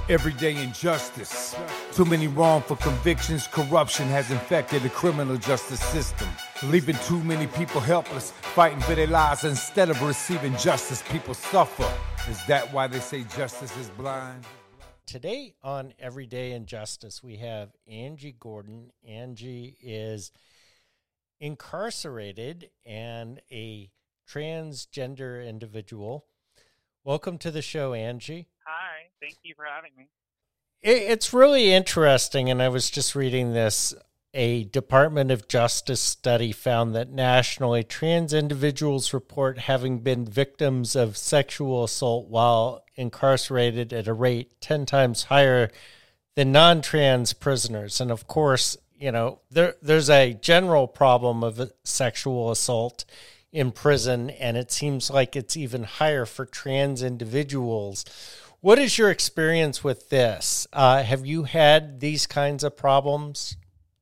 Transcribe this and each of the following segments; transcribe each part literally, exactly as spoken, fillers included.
Everyday injustice. Too many wrongful convictions. Corruption has infected the criminal justice system, leaving too many people helpless, fighting for their lives. Instead of receiving justice, people suffer. Is that why they say justice is blind? Today on Everyday Injustice, we have Angie Gordon. Angie is incarcerated and a transgender individual. Welcome to the show, Angie. Hi, thank you for having me. It's really interesting, and I was just reading this. A Department of Justice study found that nationally, trans individuals report having been victims of sexual assault while incarcerated at a rate ten times higher than non-trans prisoners. And of course, you know, there there's a general problem of sexual assault in prison, and it seems like it's even higher for trans individuals. What is your experience with this? Uh, have you had these kinds of problems?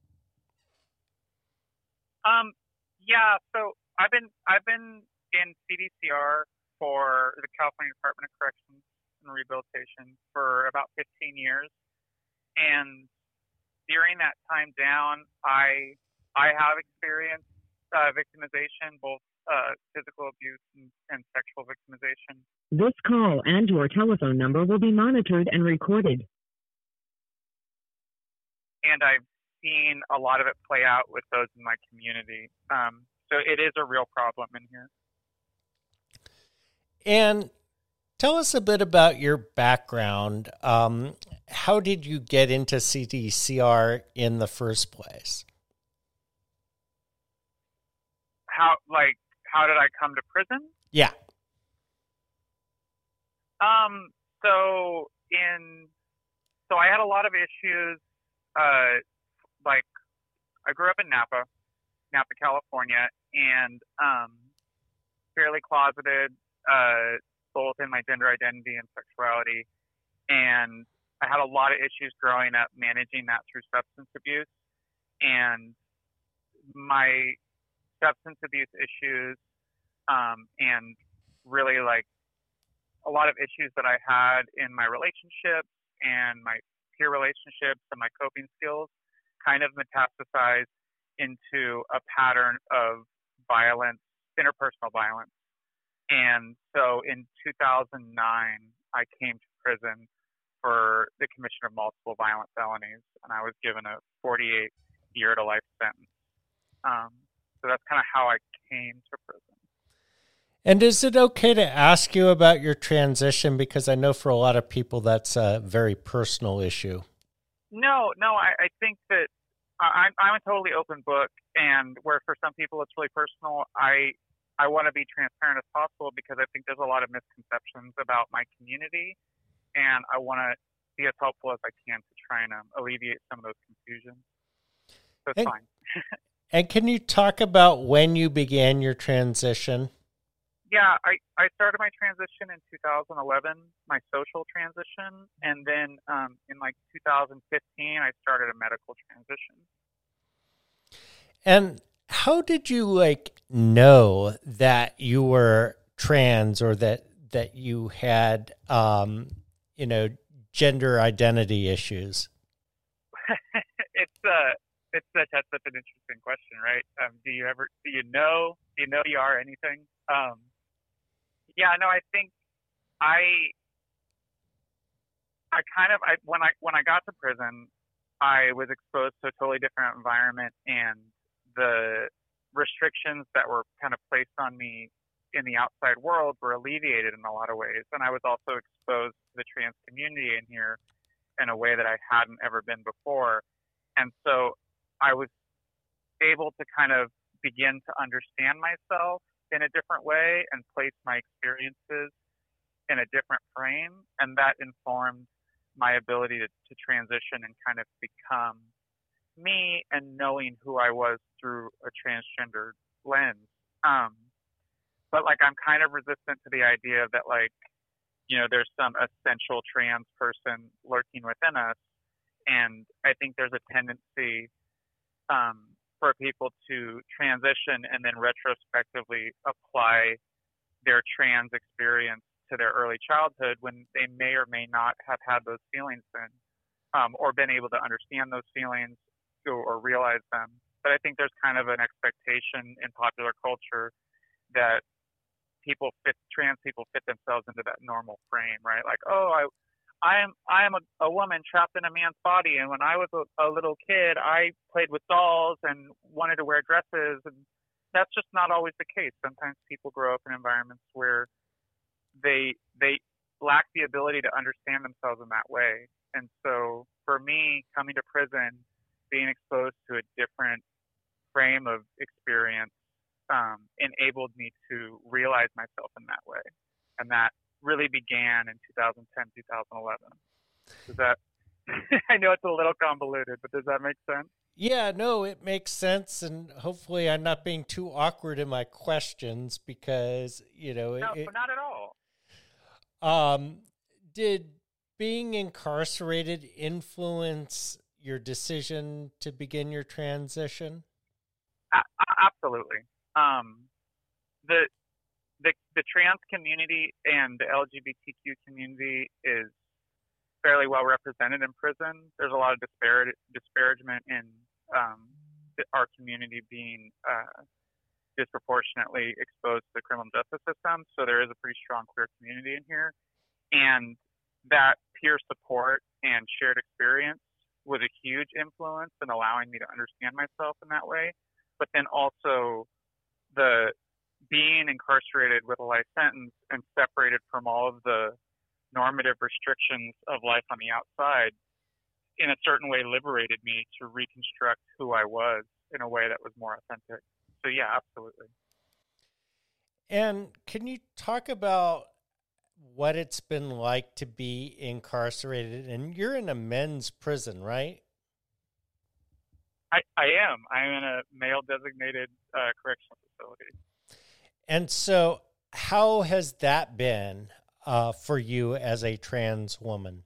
Um, yeah, so I've been I've been in C D C R for the California Department of Corrections and Rehabilitation for about fifteen years, and during that time down, I I have experienced uh, victimization, both uh, physical abuse and, and sexual victimization. This call and your telephone number will be monitored and recorded. And I've seen a lot of it play out with those in my community. Um, so it is a real problem in here. And tell us a bit about your background. Um, how did you get into C D C R in the first place? How, like, how did I come to prison? Yeah. Um, so in, so I had a lot of issues, uh, like, I grew up in Napa, Napa, California, and, um, fairly closeted, uh, both in my gender identity and sexuality. And I had a lot of issues growing up managing that through substance abuse. And my substance abuse issues, um, and really like a lot of issues that I had in my relationships and my peer relationships and my coping skills kind of metastasized into a pattern of violence, interpersonal violence. And so in two thousand nine, I came to prison for the commission of multiple violent felonies, and I was given a forty-eight year to life sentence. Um, so that's kind of how I came to prison. And is it okay to ask you about your transition? Because I know for a lot of people that's a very personal issue. No, no, I, I think that I'm, I'm a totally open book, and where for some people it's really personal, I I want to be transparent as possible because I think there's a lot of misconceptions about my community, and I want to be as helpful as I can to try and um, alleviate some of those confusions. So it's and, fine. And can you talk about when you began your transition? Yeah, I, I started my transition in two thousand eleven, my social transition, and then um, in like two thousand fifteen, I started a medical transition. And how did you like know that you were trans or that that you had um, you know gender identity issues? it's uh it's such that's such an interesting question, right? Um, do you ever do you know do you know you are anything? Um, Yeah, no, I think I, I kind of, I, when I, when I got to prison, I was exposed to a totally different environment, and the restrictions that were kind of placed on me in the outside world were alleviated in a lot of ways. And I was also exposed to the trans community in here in a way that I hadn't ever been before. And so I was able to kind of begin to understand myself in a different way and place my experiences in a different frame. And that informed my ability to, to transition and kind of become me and knowing who I was through a transgender lens. Um, but like, I'm kind of resistant to the idea that like, you know, there's some essential trans person lurking within us. And I think there's a tendency, um, for people to transition and then retrospectively apply their trans experience to their early childhood when they may or may not have had those feelings then, um, or been able to understand those feelings or, or realize them. But I think there's kind of an expectation in popular culture that people fit, trans people fit themselves into that normal frame, right? Like, oh, I, I am, I am a, a woman trapped in a man's body, and when I was a, a little kid, I played with dolls and wanted to wear dresses, and that's just not always the case. Sometimes people grow up in environments where they they lack the ability to understand themselves in that way. And so for me, coming to prison, being exposed to a different frame of experience um, enabled me to realize myself in that way. And that really began in two thousand ten, two thousand eleven. Does that, I know it's a little convoluted, but does that make sense? Yeah, no, it makes sense. And hopefully I'm not being too awkward in my questions because, you know, No, it, not at all. Um, did being incarcerated influence your decision to begin your transition? A- absolutely. Um, the, the the trans community and the L G B T Q community is fairly well represented in prison. There's a lot of disparate disparagement in um, our community being uh, disproportionately exposed to the criminal justice system. So there is a pretty strong queer community in here. And that peer support and shared experience was a huge influence in allowing me to understand myself in that way. But then also the being incarcerated with a life sentence and separated from all of the normative restrictions of life on the outside in a certain way liberated me to reconstruct who I was in a way that was more authentic. So yeah, absolutely. And can you talk about what it's been like to be incarcerated? And you're in a men's prison, right? I, I am. I'm in a male-designated uh, correctional facility. And so how has that been uh, for you as a trans woman?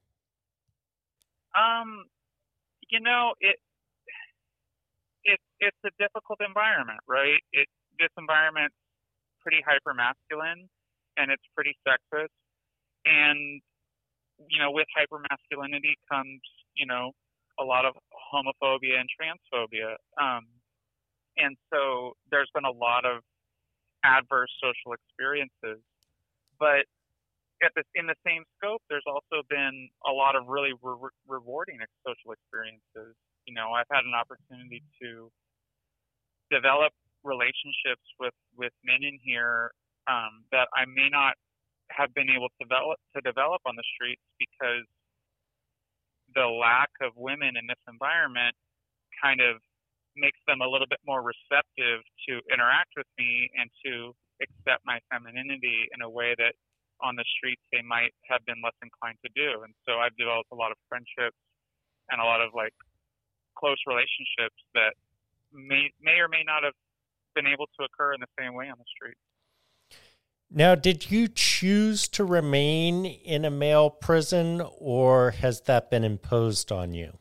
Um, you know, it, it it's a difficult environment, right? It this environment's pretty hyper-masculine, and it's pretty sexist. And, you know, with hypermasculinity comes, you know, a lot of homophobia and transphobia. Um, and so there's been a lot of adverse social experiences. But at the, in the same scope, there's also been a lot of really re- rewarding social experiences. You know, I've had an opportunity to develop relationships with, with men in here um, that I may not have been able to develop to develop on the streets because the lack of women in this environment kind of makes them a little bit more receptive to interact with me and to accept my femininity in a way that on the streets they might have been less inclined to do. And so I've developed a lot of friendships and a lot of like close relationships that may may or may not have been able to occur in the same way on the street. Now, did you choose to remain in a male prison, or has that been imposed on you?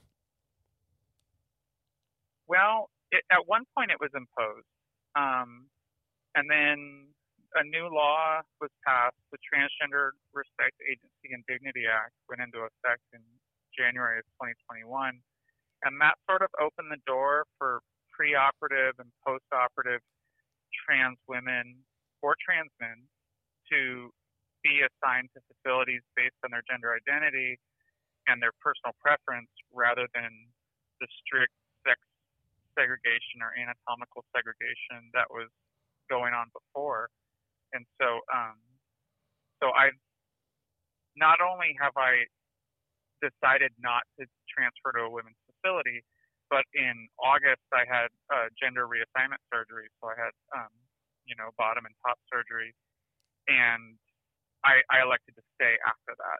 Well, it, at one point it was imposed. Um, and then a new law was passed. The Transgender Respect Agency and Dignity Act went into effect in January of twenty twenty-one. And that sort of opened the door for preoperative and postoperative trans women or trans men to be assigned to facilities based on their gender identity and their personal preference rather than the strict sex segregation or anatomical segregation that was going on before. And so, um, so I, not only have I decided not to transfer to a women's facility, but in August I had uh, gender reassignment surgery. So I had, um, you know, bottom and top surgery. And I, I elected to stay after that.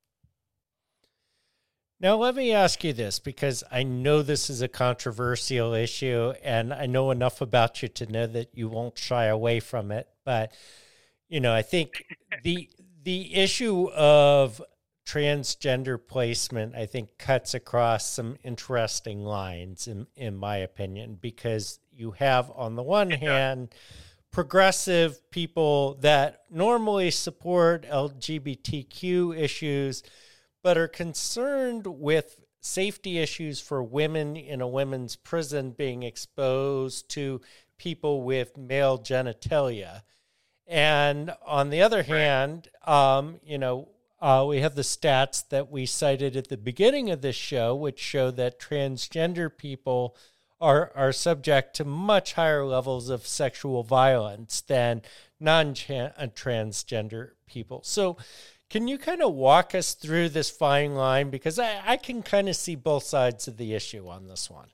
Now, let me ask you this, because I know this is a controversial issue, and I know enough about you to know that you won't shy away from it. But, you know, I think the the issue of transgender placement, I think, cuts across some interesting lines, in, in my opinion, because you have, on the one hand, progressive people that normally support L G B T Q issues, but are concerned with safety issues for women in a women's prison being exposed to people with male genitalia. And on the other hand, um, you know, uh, we have the stats that we cited at the beginning of this show, which show that transgender people are are subject to much higher levels of sexual violence than non-transgender people. So can you kind of walk us through this fine line? Because I, I can kind of see both sides of the issue on this one.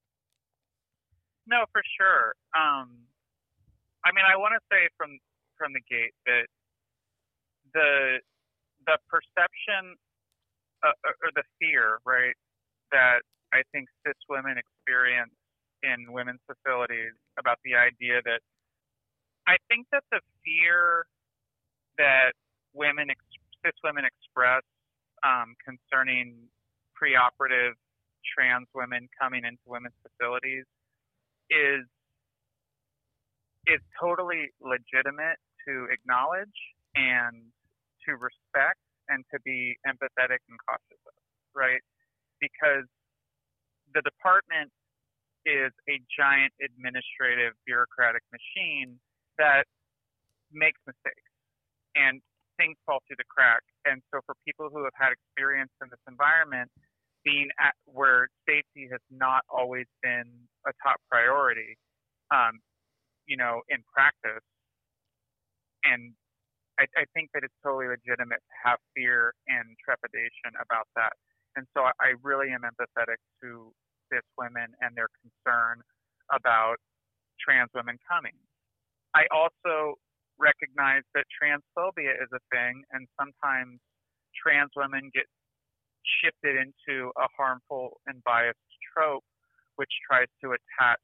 No, for sure. Um, I mean, I want to say from from the gate that the the perception uh, or the fear, right, that I think cis women experience in women's facilities about the idea that I think that the fear that women, cis women express um, concerning preoperative trans women coming into women's facilities is is totally legitimate to acknowledge and to respect and to be empathetic and cautious of, right? Because the department is a giant administrative bureaucratic machine that makes mistakes and things fall through the crack. And so for people who have had experience in this environment, being at where safety has not always been a top priority, um, you know, in practice, and I, I think that it's totally legitimate to have fear and trepidation about that. And so I really am empathetic to cis women and their concern about trans women coming. I also recognize that transphobia is a thing, and sometimes trans women get shifted into a harmful and biased trope, which tries to attach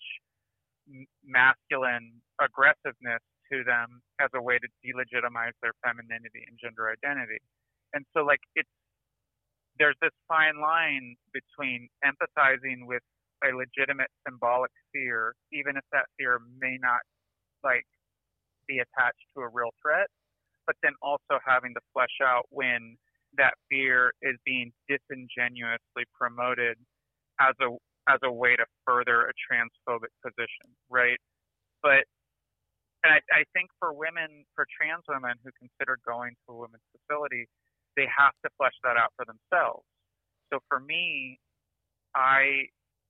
masculine aggressiveness to them as a way to delegitimize their femininity and gender identity. And so, like, it's there's this fine line between empathizing with a legitimate symbolic fear, even if that fear may not, like, be attached to a real threat, but then also having to flesh out when that fear is being disingenuously promoted as a as a way to further a transphobic position, right? But and I, I think for women, for trans women who consider going to a women's facility, they have to flesh that out for themselves. So for me, I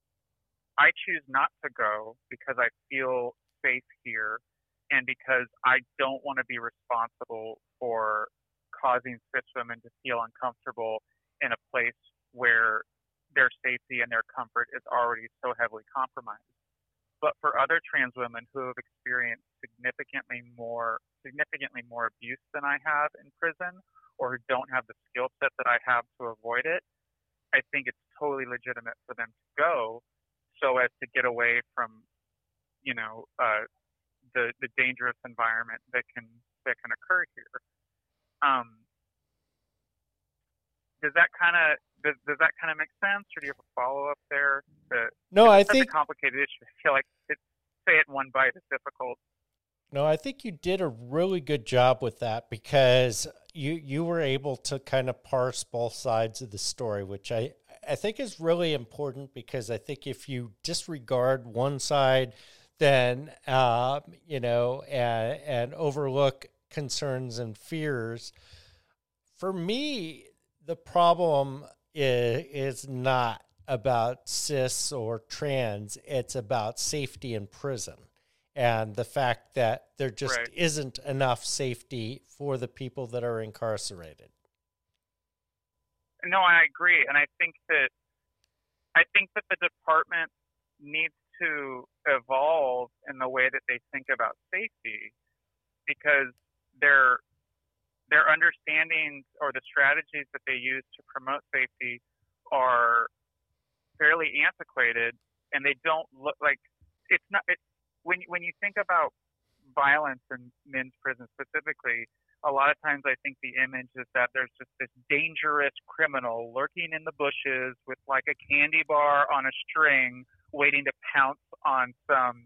I choose not to go because I feel safe here and because I don't want to be responsible for causing cis women to feel uncomfortable in a place where their safety and their comfort is already so heavily compromised. But for other trans women who have experienced significantly more significantly more abuse than I have in prison, or who don't have the skill set that I have to avoid it, I think it's totally legitimate for them to go so as to get away from, you know, uh, the the dangerous environment that can that can occur here. Um, does that kind of does, does that kind of make sense, or do you have a follow up there? To, no, I it's think a complicated issue. I feel like it, say it in one bite is difficult. No, I think you did a really good job with that because you you were able to kind of parse both sides of the story, which I, I think is really important because I think if you disregard one side, then, uh, you know, and, and overlook concerns and fears, for me, the problem is, is not about cis or trans. It's about safety in prison. And the fact that there just right. isn't enough safety for the people that are incarcerated. No, I agree, and I think that I think that the department needs to evolve in the way that they think about safety, because their their understandings or the strategies that they use to promote safety are fairly antiquated, and they don't look like it's not. It, When when you think about violence in men's prisons specifically, a lot of times I think the image is that there's just this dangerous criminal lurking in the bushes with like a candy bar on a string, waiting to pounce on some,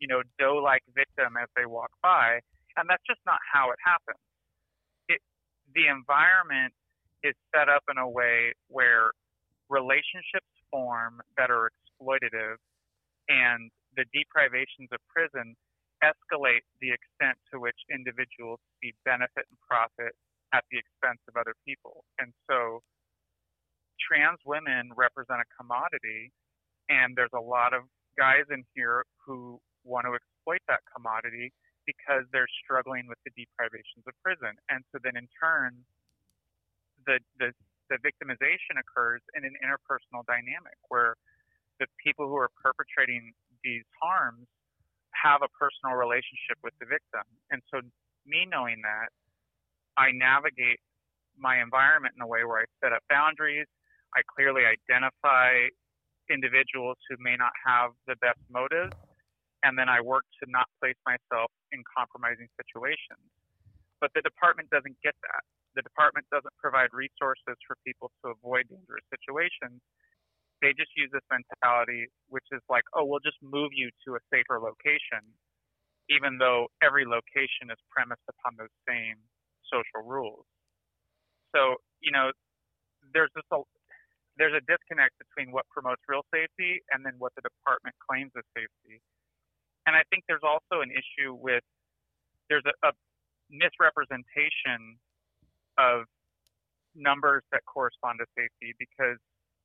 you know, doe-like victim as they walk by. And that's just not how it happens. It, the environment is set up in a way where relationships form that are exploitative, and the deprivations of prison escalate the extent to which individuals see benefit and profit at the expense of other people. And so trans women represent a commodity, and there's a lot of guys in here who want to exploit that commodity because they're struggling with the deprivations of prison. And so then in turn, the, the, the victimization occurs in an interpersonal dynamic where the people who are perpetrating these harms have a personal relationship with the victim. And so me knowing that, I navigate my environment in a way where I set up boundaries. I clearly identify individuals who may not have the best motives, and then I work to not place myself in compromising situations. But the department doesn't get that. The department doesn't provide resources for people to avoid dangerous situations. They just use this mentality, which is like, oh, we'll just move you to a safer location, even though every location is premised upon those same social rules. So, you know, there's this a, there's a disconnect between what promotes real safety and then what the department claims is safety. And I think there's also an issue with, there's a, a misrepresentation of numbers that correspond to safety, because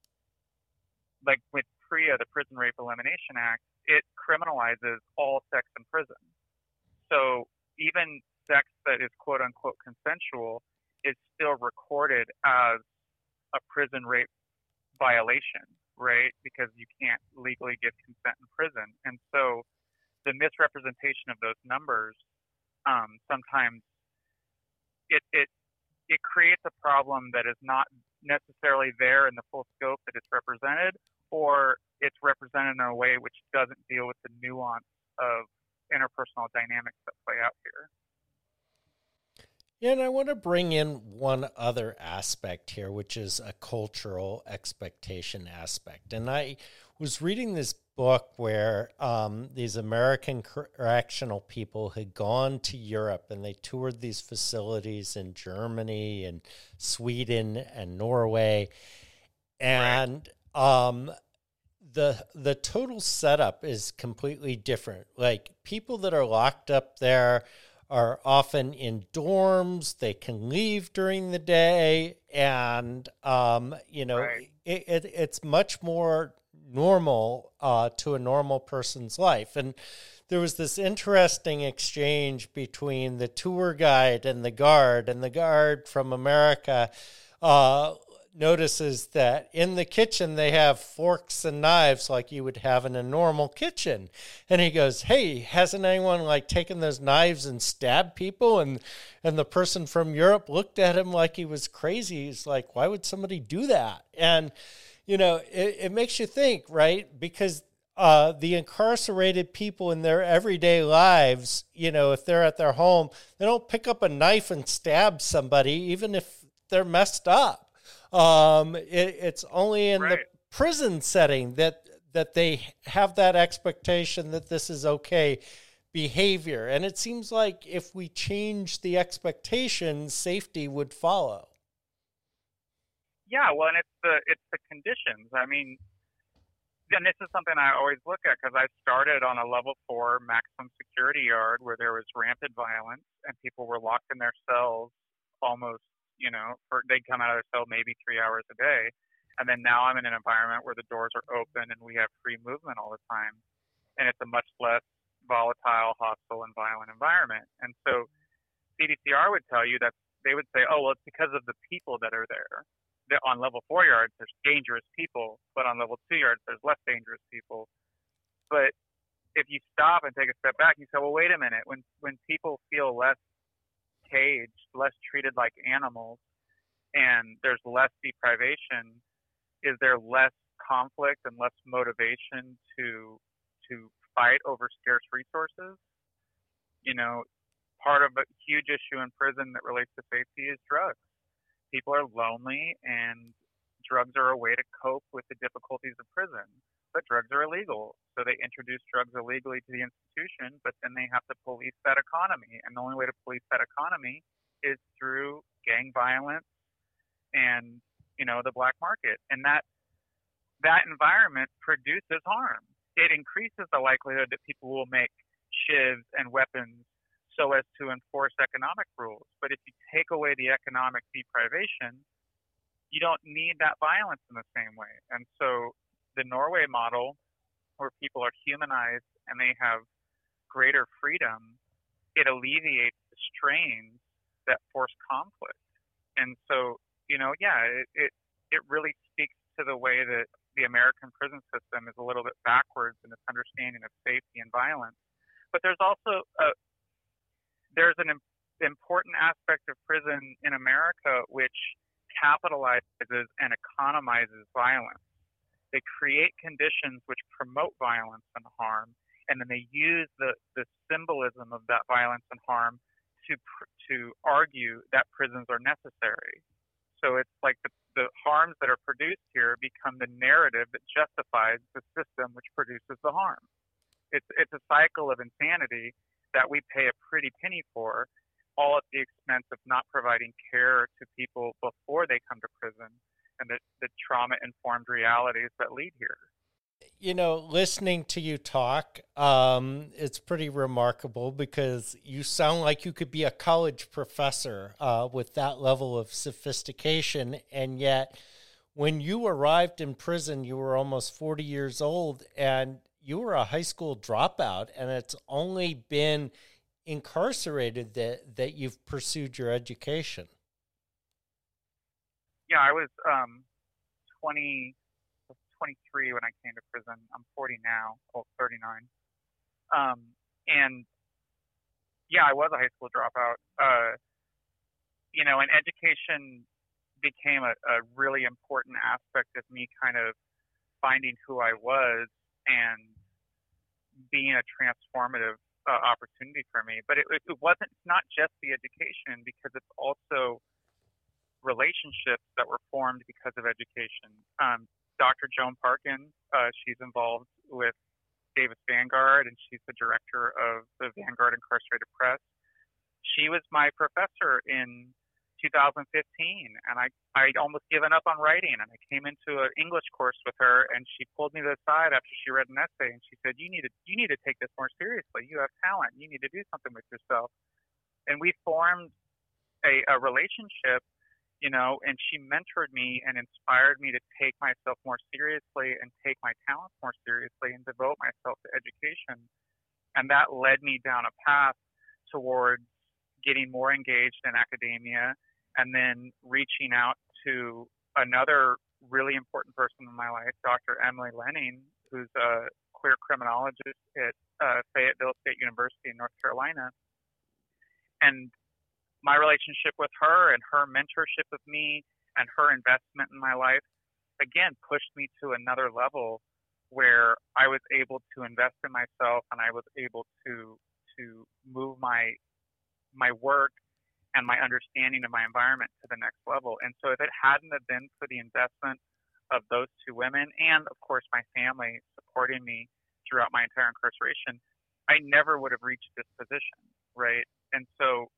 like with PREA, the Prison Rape Elimination Act, it criminalizes all sex in prison. So even sex that is quote unquote consensual is still recorded as a prison rape violation, right? Because you can't legally give consent in prison. And so the misrepresentation of those numbers, um, sometimes it, it, it creates a problem that is not necessarily there in the full scope that it's represented, or it's represented in a way which doesn't deal with the nuance of interpersonal dynamics that play out here. Yeah, and I want to bring in one other aspect here, which is a cultural expectation aspect. And I was reading this book where um, these American correctional people had gone to Europe, and they toured these facilities in Germany and Sweden and Norway. And right. um, the the total setup is completely different. Like, people that are locked up there are often in dorms. They can leave during the day, and um, you know, right. it, it, it's much more normal uh, to a normal person's life. And there was this interesting exchange between the tour guide and the guard, and the guard from America uh, notices that in the kitchen they have forks and knives like you would have in a normal kitchen. And he goes, hey, hasn't anyone like taken those knives and stabbed people? And and the person from Europe looked at him like he was crazy. He's like, why would somebody do that? And, you know, it, it makes you think, right? Because uh, the incarcerated people in their everyday lives, you know, if they're at their home, they don't pick up a knife and stab somebody, even if they're messed up. Um, it, it's only in right. the prison setting that that they have that expectation that this is okay behavior. And it seems like if we change the expectations, safety would follow. Yeah, well, and it's the it's the conditions. I mean, and this is something I always look at, because I started on a level four maximum security yard where there was rampant violence and people were locked in their cells almost. You know, for, they'd come out of their cell maybe three hours a day. And then now I'm in an environment where the doors are open and we have free movement all the time. And it's a much less volatile, hostile, and violent environment. And so C D C R would tell you that they would say, oh, well, it's because of the people that are there. That on level four yards, there's dangerous people, but on level two yards, there's less dangerous people. But if you stop and take a step back, you say, well, wait a minute. When when people feel less caged, less treated like animals, and there's less deprivation, is there less conflict and less motivation to to fight over scarce resources? You know, part of a huge issue in prison that relates to safety is drugs. People are lonely, and drugs are a way to cope with the difficulties of prison. but drugs are illegal. So they introduce drugs illegally to the institution, but then they have to police that economy. And the only way to police that economy is through gang violence and, you know, the black market. And that that environment produces harm. It increases the likelihood that people will make shivs and weapons so as to enforce economic rules. But if you take away the economic deprivation, you don't need that violence in the same way. And so the Norway model, where people are humanized and they have greater freedom, it alleviates the strains that force conflict. And so, you know, yeah, it, it, it really speaks to the way that the American prison system is a little bit backwards in its understanding of safety and violence. But there's also a, there's an important aspect of prison in America which capitalizes and economizes violence. They create conditions which promote violence and harm, and then they use the, the symbolism of that violence and harm to to argue that prisons are necessary. So it's like the, the harms that are produced here become the narrative that justifies the system which produces the harm. It's it's a cycle of insanity that we pay a pretty penny for, all at the expense of not providing care to people before they come to prison and the, the trauma-informed realities that lead here. You know, listening to you talk, um, it's pretty remarkable because you sound like you could be a college professor uh, with that level of sophistication. And yet, when you arrived in prison, you were almost forty years old and you were a high school dropout. And it's only been incarcerated that, that you've pursued your education. Yeah, I was um, twenty. twenty-three when I came to prison. I'm forty now, well, thirty-nine. Um, and yeah, I was a high school dropout. Uh, you know, and education became a, a really important aspect of me kind of finding who I was and being a transformative uh, opportunity for me. But it, it wasn't, it's not just the education, because it's also relationships that were formed because of education. Um, Doctor Joan Parkin, uh, she's involved with Davis Vanguard, and she's the director of the Vanguard Incarcerated Press. She was my professor in two thousand fifteen, and I I'd almost given up on writing, and I came into an English course with her, and she pulled me to the side after she read an essay, and she said, "You need to you need to take this more seriously. You have talent. You need to do something with yourself." And we formed a, a relationship. You know, and she mentored me and inspired me to take myself more seriously and take my talents more seriously and devote myself to education. And that led me down a path towards getting more engaged in academia and then reaching out to another really important person in my life, Doctor Emily Lenning, who's a queer criminologist at uh, Fayetteville State University in North Carolina. And my relationship with her and her mentorship of me and her investment in my life, again, pushed me to another level where I was able to invest in myself and I was able to to move my my work and my understanding of my environment to the next level. And so if it hadn't have been for the investment of those two women and, of course, my family supporting me throughout my entire incarceration, I never would have reached this position, right? And so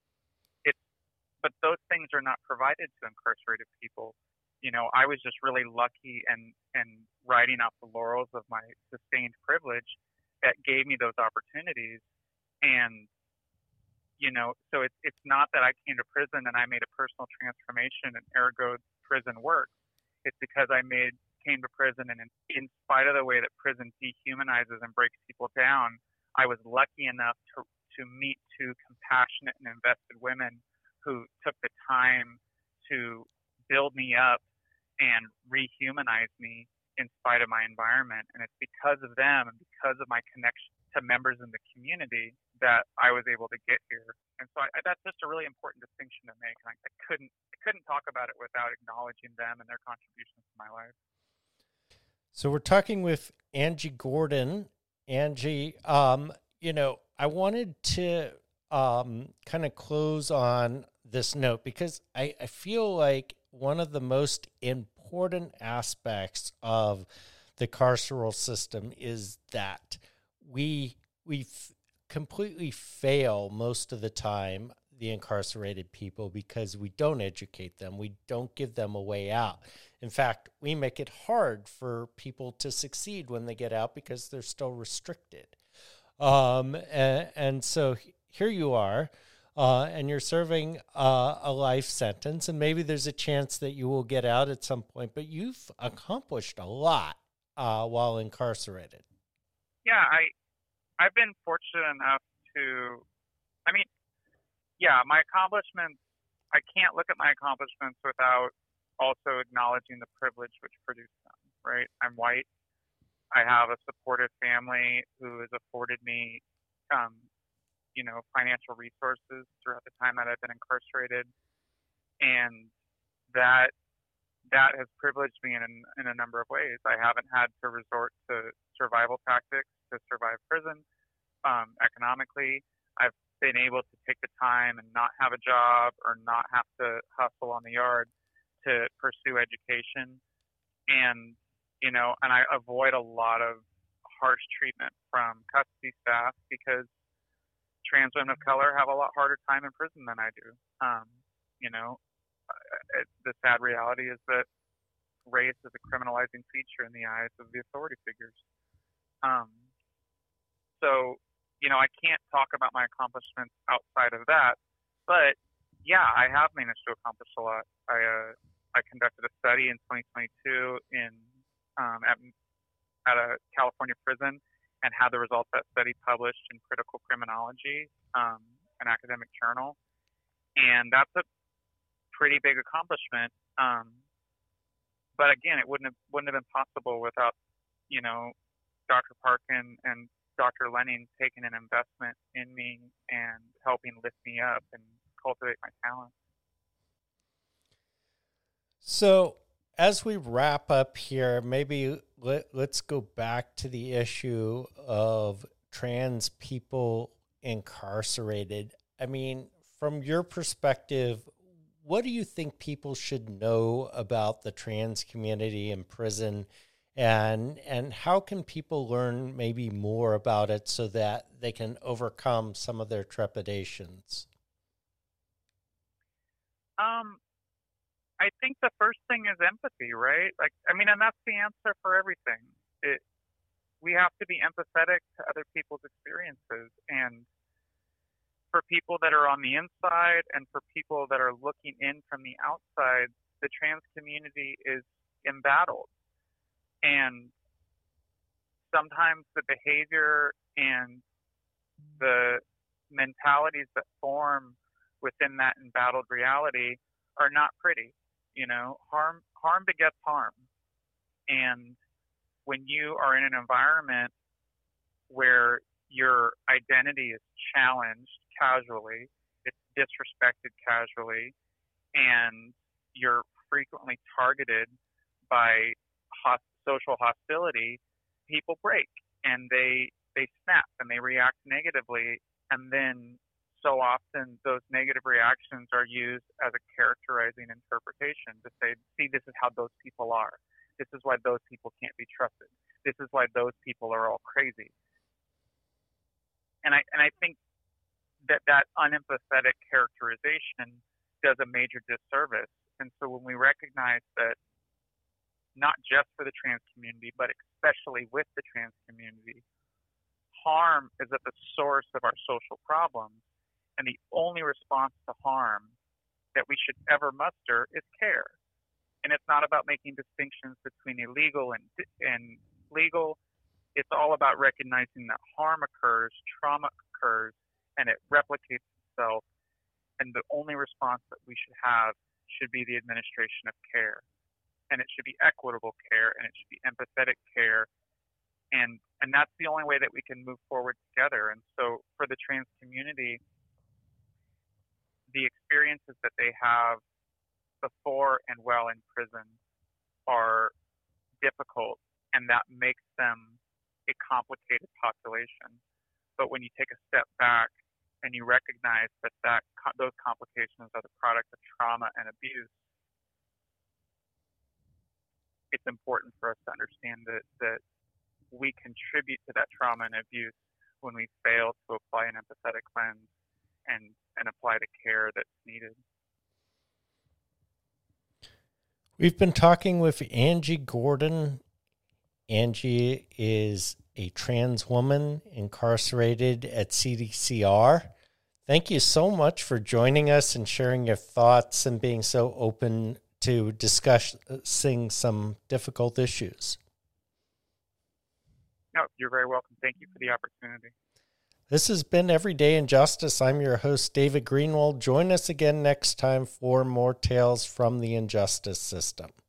But those things are not provided to incarcerated people. You know, I was just really lucky and, and riding off the laurels of my sustained privilege that gave me those opportunities. And, you know, so it's, it's not that I came to prison and I made a personal transformation and ergo prison works. It's because I made came to prison and in, in spite of the way that prison dehumanizes and breaks people down, I was lucky enough to, to meet two compassionate and invested women who took the time to build me up and rehumanize me in spite of my environment. And it's because of them and because of my connection to members in the community that I was able to get here. And so I, that's just a really important distinction to make. And I, I couldn't I couldn't talk about it without acknowledging them and their contributions to my life. So we're talking with Angie Gordon. Angie, um, you know, I wanted to um, kind of close on this note because I, I feel like one of the most important aspects of the carceral system is that we we f- completely fail most of the time, the incarcerated people, because we don't educate them. We don't give them a way out. In fact, we make it hard for people to succeed when they get out because they're still restricted. Um, and, and so here you are, uh, and you're serving uh, a life sentence, and maybe there's a chance that you will get out at some point, but you've accomplished a lot uh, while incarcerated. Yeah, I, I've been fortunate enough to, I mean, yeah, my accomplishments, I can't look at my accomplishments without also acknowledging the privilege which produced them, right? I'm white. I have a supportive family who has afforded me, um, you know, financial resources throughout the time that I've been incarcerated. And that that has privileged me in, in a number of ways. I haven't had to resort to survival tactics to survive prison. Um, economically, I've been able to take the time and not have a job or not have to hustle on the yard to pursue education. And, you know, and I avoid a lot of harsh treatment from custody staff because trans women of color have a lot harder time in prison than I do. Um, you know, it, the sad reality is that race is a criminalizing feature in the eyes of the authority figures. Um, so, you know, I can't talk about my accomplishments outside of that, but yeah, I have managed to accomplish a lot. I uh, I conducted a study in twenty twenty-two in um, at at a California prison and had the results of that study published in Critical Criminology, um, an academic journal, and that's a pretty big accomplishment. Um, but again, it wouldn't have wouldn't have been possible without, you know, Doctor Parkin and Doctor Lenning taking an investment in me and helping lift me up and cultivate my talent. So as we wrap up here, maybe let, let's go back to the issue of trans people incarcerated. I mean, from your perspective, what do you think people should know about the trans community in prison? And and how can people learn maybe more about it so that they can overcome some of their trepidations? Um, I think the first thing is empathy, right? Like, I mean, and that's the answer for everything. It, we have to be empathetic to other people's experiences. And for people that are on the inside and for people that are looking in from the outside, the trans community is embattled. And sometimes the behavior and the mentalities that form within that embattled reality are not pretty. You know, harm harm begets harm. And when you are in an environment where your identity is challenged casually, it's disrespected casually, and you're frequently targeted by hostile social hostility, people break and they they snap and they react negatively, and then so often those negative reactions are used as a characterizing interpretation to say, see, this is how those people are. This is why those people can't be trusted. This is why those people are all crazy. And I and I think that that unempathetic characterization does a major disservice. And so when we recognize that not just for the trans community, but especially with the trans community, harm is at the source of our social problems, and the only response to harm that we should ever muster is care. And it's not about making distinctions between illegal and and legal. It's all about recognizing that harm occurs, trauma occurs, and it replicates itself. And the only response that we should have should be the administration of care. And it should be equitable care, and it should be empathetic care. And and that's the only way that we can move forward together. And so for the trans community, the experiences that they have before and while in prison are difficult, and that makes them a complicated population. But when you take a step back and you recognize that, that those complications are the product of trauma and abuse, it's important for us to understand that, that only contribute to that trauma and abuse when we fail to apply an empathetic lens and, and apply the care that's needed. We've been talking with Angie Gordon. Angie is a trans woman incarcerated at C D C R. Thank you so much for joining us and sharing your thoughts and being so open to discussing some difficult issues. No, you're very welcome. Thank you for the opportunity. This has been Everyday Injustice. I'm your host, David Greenwald. Join us again next time for more tales from the injustice system.